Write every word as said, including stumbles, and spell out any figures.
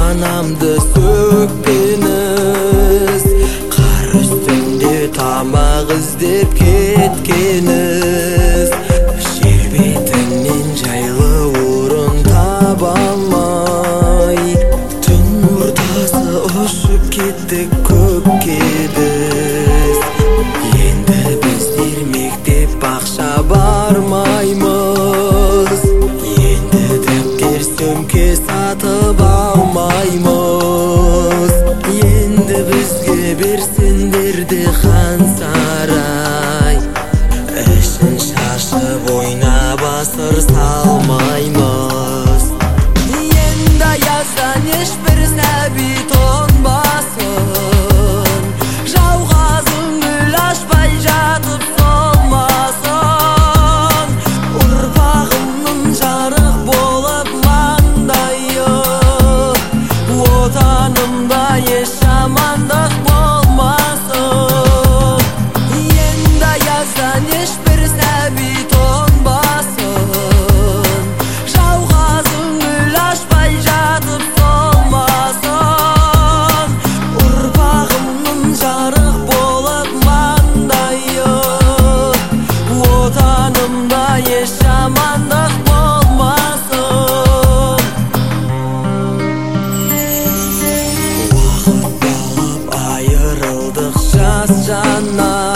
анамды сөккеніз, қар үстінде тамақ іздеп кеткеніз, жер бетінен жайлы орын таба алмай, түн ортасы ұшып кеттік көкке біз. Енді біздер мектеп бақша бармаймыз, енді дәптер сөмке сатып алмаймыз. Енді бізге берсендер де хан сарай, ішін шашып ойнап асыр салмаймыз. Енді аяздан ешбір сәби тоңбасын, жауғазын гүл ашпай жатып солмасын. Ұрпағымның жарық болып маңдайы, отанымда еш жамандық болмасын. Енді аяздан ешбір сәби тоңбасын, жауғазын гүл ашпай жатып солмасын. Ұрпағымның жарық болып маңдайы, отанымда еш жамандық болмасын. Уақыт болып айырылдық жас жаннан,